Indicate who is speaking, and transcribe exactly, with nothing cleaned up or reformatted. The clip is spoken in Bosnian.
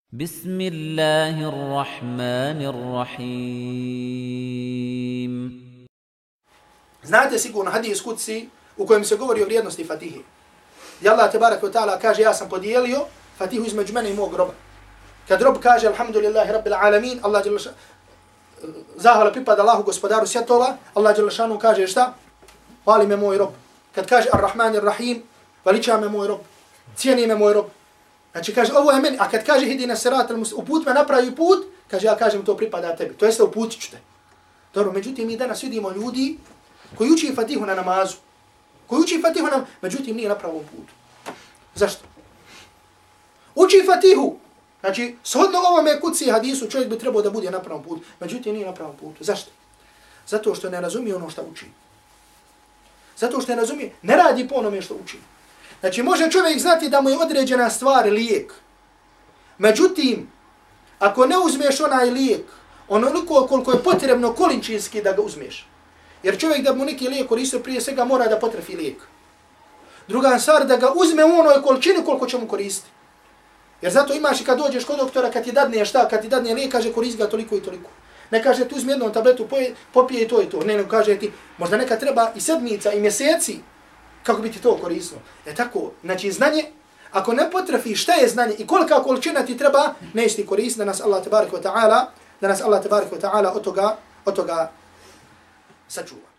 Speaker 1: بسم الله الرحمن الرحيم.
Speaker 2: Znate sigurno hadis kudsi u kojem se govori o vrijednosti Fatihe. I Allah tebarak ve ta'ala kaže ja sam podijelio Fatihu između mene i mog roba. Kad rob kaže alhamdulillahi rabbil alamin, Allah dželle ša zahvala pripada Allahu gospodaru svjetova, Allah dželle šanu kaže šta? Hvali me moj rob. Kad kaže ar-Rahman ar-Rahim, veliča me moj rob. Cijeni me moj rob. Znači kaže ovo je meni, a kad kaže hidina sirat al-mustaqim, uput me napravi put, kaže ja kažem to pripada tebi. To jeste uputit ću te. Dobro, međutim mi danas vidimo ljudi koji uči Fatihu na namazu. Koji uči Fatihu na, međutim nije na pravom putu. Zašto? Uči Fatihu. Znači, shodno ovome kuci hadisu čovjek bi trebao da bude na pravom putu. Međutim nije na pravom putu. Zašto? Zato što ne razumije ono što uči. Zato što ne razumije, ne radi po onome što uči. Znači, može čovjek znati da mu je određena stvar lijek. Međutim, ako ne uzmeš onaj lijek, onoliko koliko je potrebno količinski da ga uzmeš. Jer čovjek da mu neki lijek koristio prije svega mora da potrefi lijek. Druga stvar da ga uzme u onoj količini koliko će mu koristiti. Jer zato imaš i kad dođeš kod doktora, kad ti dadne šta, kad ti dadne lijek, kaže koristi ga toliko i toliko. Ne kaže ti uzmi jednom tabletu, popije i to i to. Ne, ne kaže ti, možda neka treba i sedmica i mjeseci kako bi ti to koristilo. E tako, znači znanje, ako ne potrefi šta je znanje i kolika količina ti treba, neće ti koristiti da nas Allah tebarak wa ta'ala, da nas Allah tebarak wa ta'ala od toga, od toga sačuva.